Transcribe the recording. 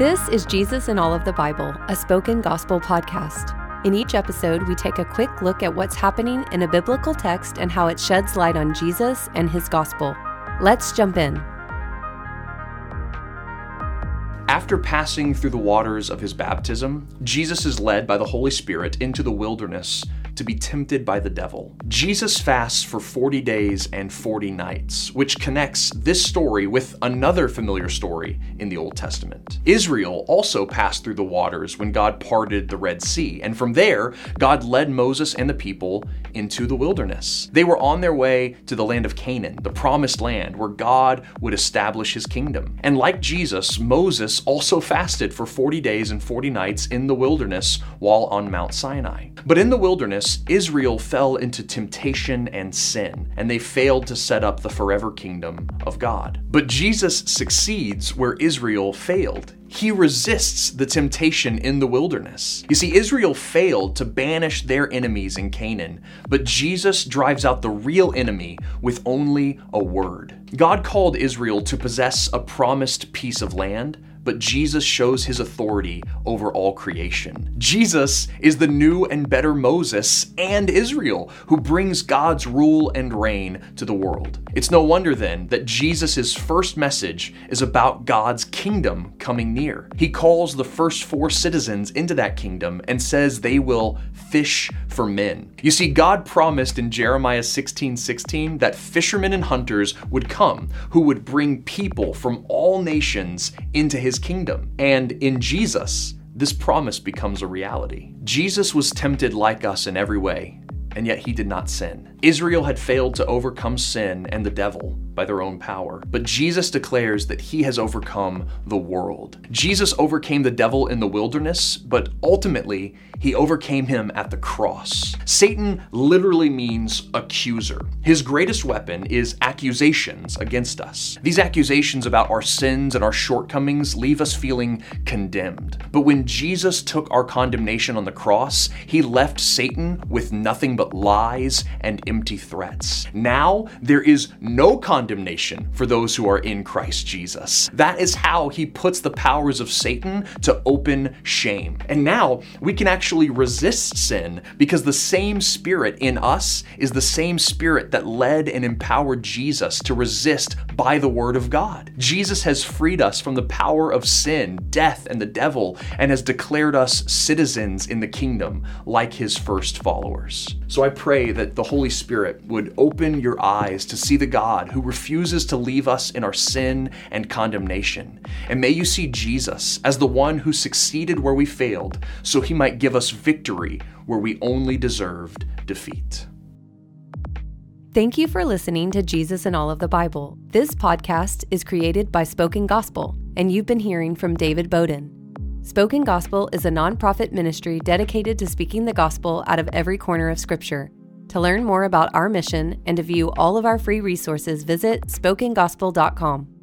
This is Jesus in All of the Bible, a spoken gospel podcast. In each episode, we take a quick look at what's happening in a biblical text and how it sheds light on Jesus and his gospel. Let's jump in. After passing through the waters of his baptism, Jesus is led by the Holy Spirit into the wilderness to be tempted by the devil. Jesus fasts for 40 days and 40 nights, which connects this story with another familiar story in the Old Testament. Israel also passed through the waters when God parted the Red Sea, and from there, God led Moses and the people into the wilderness. They were on their way to the land of Canaan, the promised land where God would establish his kingdom. And like Jesus, Moses also fasted for 40 days and 40 nights in the wilderness while on Mount Sinai. But in the wilderness, Israel fell into temptation and sin, and they failed to set up the forever kingdom of God. But Jesus succeeds where Israel failed. He resists the temptation in the wilderness. You see, Israel failed to banish their enemies in Canaan, but Jesus drives out the real enemy with only a word. God called Israel to possess a promised piece of land, but Jesus shows his authority over all creation. Jesus is the new and better Moses and Israel who brings God's rule and reign to the world. It's no wonder then that Jesus' first message is about God's kingdom coming near. He calls the first 4 citizens into that kingdom and says they will fish for men. You see, God promised in Jeremiah 16:16 that fishermen and hunters would come who would bring people from all nations into his kingdom. And in Jesus, this promise becomes a reality. Jesus was tempted like us in every way, and yet he did not sin. Israel had failed to overcome sin and the devil by their own power, but Jesus declares that he has overcome the world. Jesus overcame the devil in the wilderness, but ultimately he overcame him at the cross. Satan literally means accuser. His greatest weapon is accusations against us. These accusations about our sins and our shortcomings leave us feeling condemned. But when Jesus took our condemnation on the cross, he left Satan with nothing but lies and empty threats. Now there is no condemnation for those who are in Christ Jesus. That is how he puts the powers of Satan to open shame. And now we can actually resist sin because the same spirit in us is the same spirit that led and empowered Jesus to resist by the word of God. Jesus has freed us from the power of sin, death, and the devil, and has declared us citizens in the kingdom like his first followers. So I pray that the Holy Spirit would open your eyes to see the God who refuses to leave us in our sin and condemnation. And may you see Jesus as the one who succeeded where we failed, so he might give us victory where we only deserved defeat. Thank you for listening to Jesus in All of the Bible. This podcast is created by Spoken Gospel, and you've been hearing from David Bowden. Spoken Gospel is a nonprofit ministry dedicated to speaking the gospel out of every corner of Scripture. To learn more about our mission and to view all of our free resources, visit spokengospel.com.